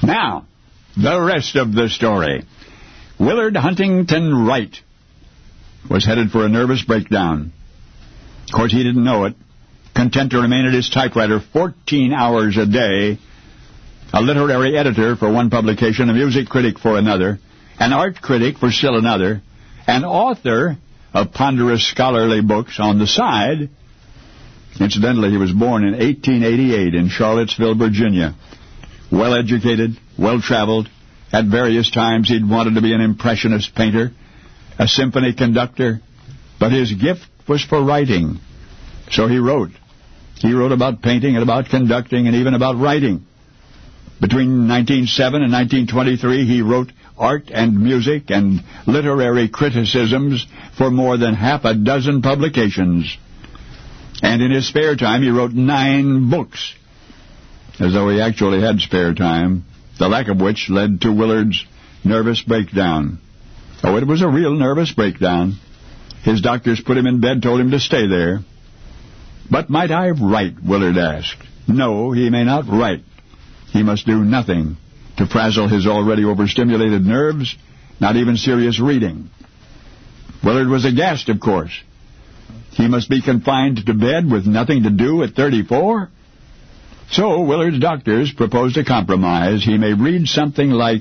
Now, the rest of the story. Willard Huntington Wright was headed for a nervous breakdown. Of course, he didn't know it. Content to remain at his typewriter 14 hours a day, a literary editor for one publication, a music critic for another, an art critic for still another, an author of ponderous scholarly books on the side. Incidentally, he was born in 1888 in Charlottesville, Virginia. Well-educated, well-traveled. At various times he'd wanted to be an impressionist painter, a symphony conductor, but his gift was for writing. So he wrote. He wrote about painting and about conducting and even about writing. Between 1907 and 1923, he wrote art and music and literary criticisms for more than half a dozen publications. And in his spare time, he wrote 9 books, as though he actually had spare time, the lack of which led to Willard's nervous breakdown. Oh, it was a real nervous breakdown. His doctors put him in bed, told him to stay there. But might I write, Willard asked. No, he may not write. He must do nothing to frazzle his already overstimulated nerves, not even serious reading. Willard was aghast, of course. He must be confined to bed with nothing to do at 34? So Willard's doctors proposed a compromise. He may read something like,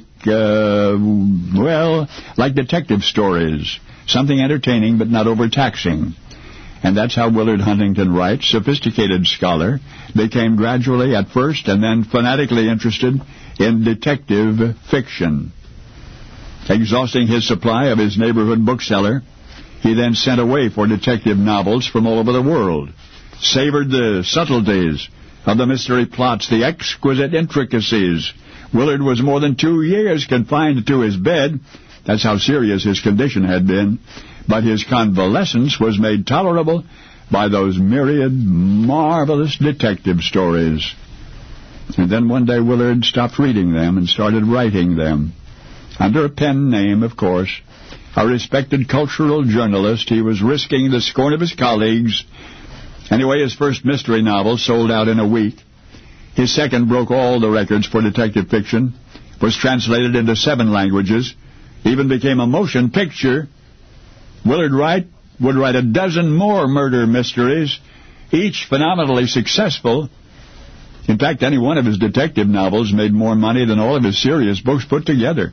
like detective stories, something entertaining but not overtaxing. And that's how Willard Huntington Wright, sophisticated scholar, became gradually at first and then fanatically interested in detective fiction. Exhausting his supply of his neighborhood bookseller, he then sent away for detective novels from all over the world, savored the subtleties of the mystery plots, the exquisite intricacies. Willard was more than 2 years confined to his bed. That's how serious his condition had been. But his convalescence was made tolerable by those myriad marvelous detective stories. And then one day Willard stopped reading them and started writing them. Under a pen name, of course. A respected cultural journalist, he was risking the scorn of his colleagues. Anyway, his first mystery novel sold out in a week. His second broke all the records for detective fiction, was translated into 7 languages, even became a motion picture. Willard Wright would write 12 more murder mysteries, each phenomenally successful. In fact, any one of his detective novels made more money than all of his serious books put together.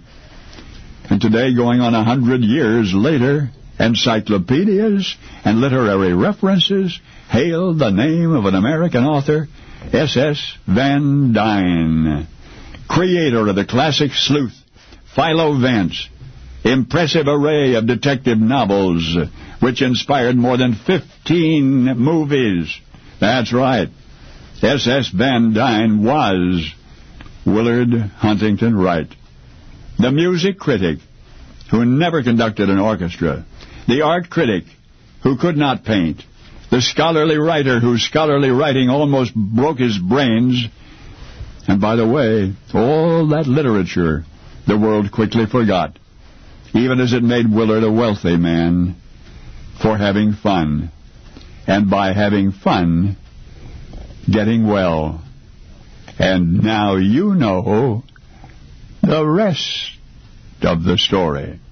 And today, going on 100 years later, encyclopedias and literary references hail the name of an American author, S.S. Van Dyne, creator of the classic sleuth, Philo Vance, impressive array of detective novels, which inspired more than 15 movies. That's right. S.S. Van Dyne was Willard Huntington Wright, the music critic who never conducted an orchestra, the art critic who could not paint, the scholarly writer whose scholarly writing almost broke his brains. And by the way, all that literature the world quickly forgot, even as it made Willard a wealthy man for having fun. And by having fun, getting well. And now you know the rest of the story.